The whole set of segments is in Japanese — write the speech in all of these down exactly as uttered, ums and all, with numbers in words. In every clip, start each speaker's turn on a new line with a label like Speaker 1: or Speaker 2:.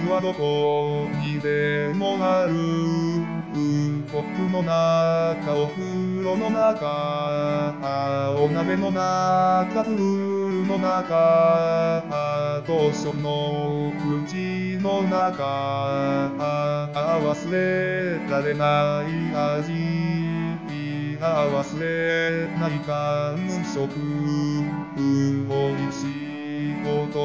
Speaker 1: はどこにでもある。コップの中、お風呂の中、お鍋の中、プールの中、図書の口の中、忘れられない味、忘れない感触、美味しいこと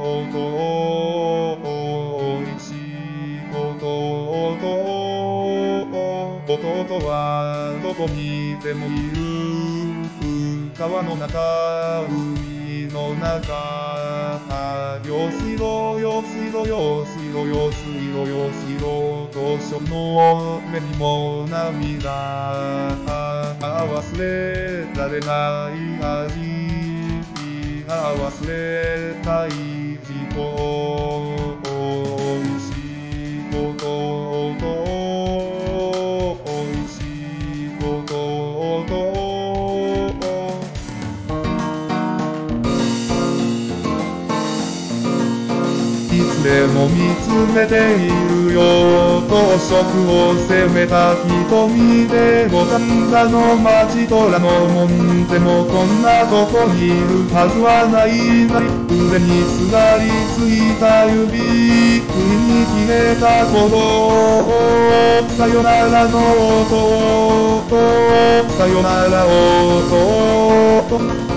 Speaker 1: 美味しいこと弟はどこにでもいる。川の中、海の中、用水路、用水路、用水路、用水路、用水路、図書の目にも涙。忘れられない味、忘れたい事故、美味しいこと美味しいこといつでも見つめているよ。当食を責めた瞳で五反田の街虎の門でもこんなとこにいるはずはないな。腕にすがりついた指、不意に消えたことさよならの音、さよなら音